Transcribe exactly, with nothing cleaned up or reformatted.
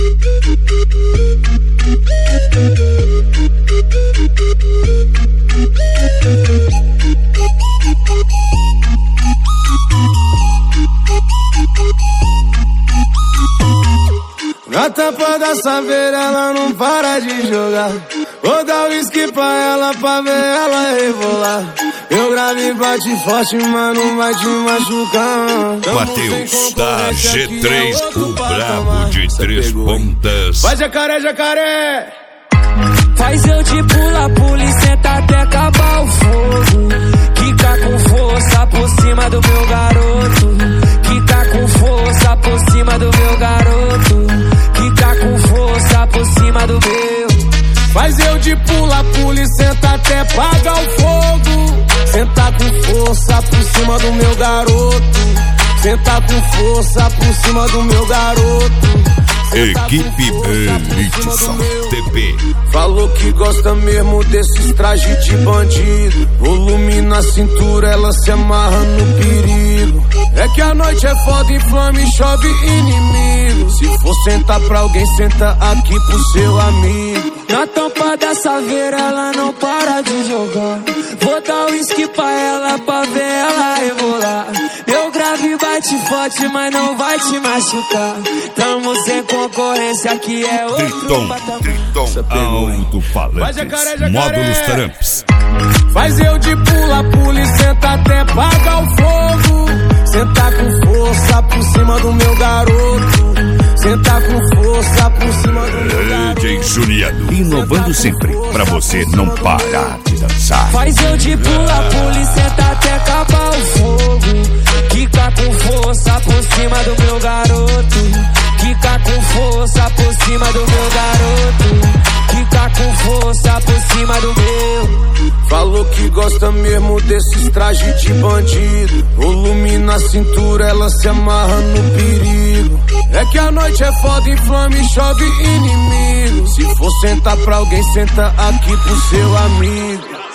Na tampa da saveira ela não para de jogar. Vou dar whisky pra ela pra ver ela rebolar. Meu grave bate forte, mas não vai te machucar. Matheus da G três, o brabo de três pontas. Vai jacaré, jacaré! Faz eu de pula, pula e senta até acabar o fogo. Quica com força por cima do meu garoto. Quica com força por cima do meu garoto. Quica com força por cima do meu. Faz eu de pula, pula e senta até apagar o fogo. Senta com força por cima do meu garoto. Senta com força por cima do meu garoto. Equipe Elitson T P. Falou que gosta mesmo desses trajes de bandido. Volume na cintura, ela se amarra no perigo. É que a noite é foda, inflama e chove inimigo. Se for sentar pra alguém, senta aqui pro seu amigo. Na tampa da saveira ela não para de jogar. Vou dar whisky pra ela pra ver ela rebolar. Meu grave bate forte, mas não vai te machucar. Tamo sem concorrência, aqui é outro Triton, Triton, alto-falantes, módulos Tramps. Faz eu de pula, pula e senta até apagar o fogo. Senta com força por cima do meu garoto. Senta com força por cima do meu garoto. D J Juliano, inovando sempre, pra você não parar de dançar. Faz eu de pula, pula e senta até acabar o fogo. Quica com força por cima do meu garoto. Quica com força por cima do meu garoto. Quica com força por cima do meu. Falou que gosta mesmo desses trajes de bandido. Volume na cintura, ela se amarra no perigo. É que a noite é foda, inflama e chove inimigo. Se for sentar pra alguém, senta aqui pro seu amigo.